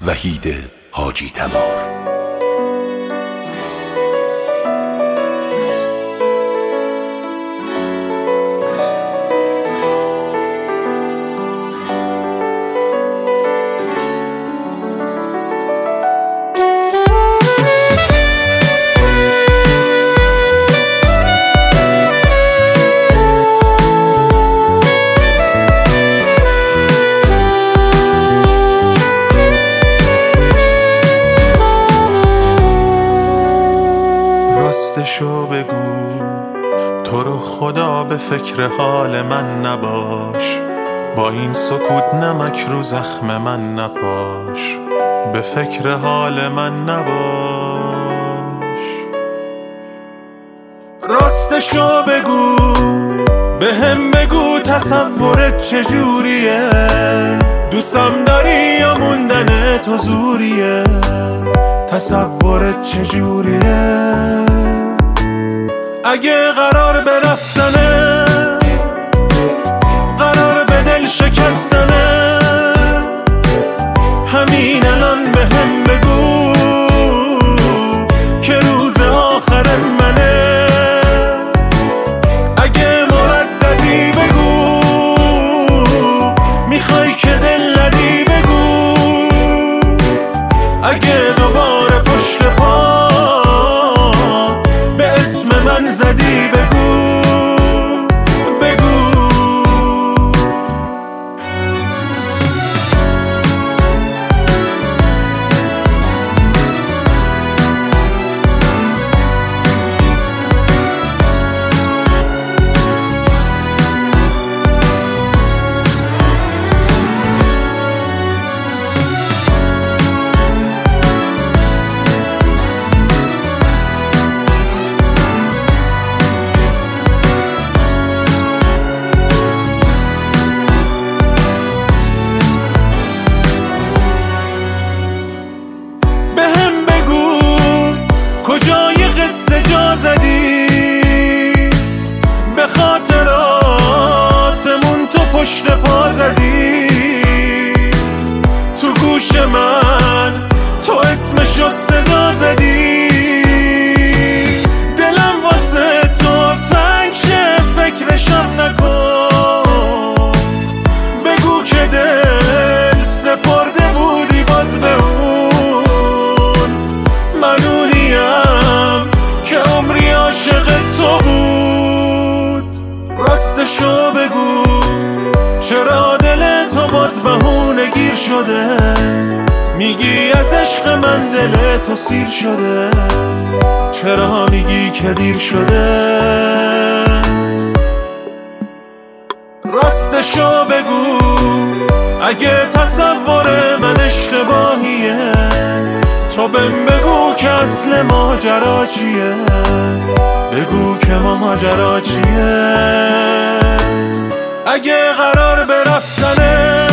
وحید حاجی تبار. راستشو بگو، تو رو خدا به فکر حال من نباش، با این سکوت نمک رو زخم من نپاش، به فکر حال من نباش. راستشو بگو، به هم بگو تصورت چجوریه، دوستم داری یا موندن تو زوریه، تصورت چجوریه؟ اگه قرار به رفتنه، قرار به دل شکستنه، همین الان به هم بگو که روز آخر منه. اگه مرددی بگو، میخوای که دل ندی بگو، اگه دوباره پشت پا به اسم من زدی بگو بگو. کجای قصه جا زدی، به خاطراتمون تو پشت پا زدی، تو گوش من تو اسمشو صدا زدی، دلم واسه تو تنگ شه فکرشم نکن، بگو که دل سپرده بودی باز به اون، منونیم که عمری عاشق تو بود. راستشو بگو، چرا دل تو باز بهونه گیر شده، میگی از عشق من دل تو سیر شده، چرا میگی که دیر شده؟ راستشو بگو، اگه تصور من اشتباهیه، تو بهم بگو که اصل ماجرا چیه، بگو که ماجرا چیه. اگه قرار به رفتنه،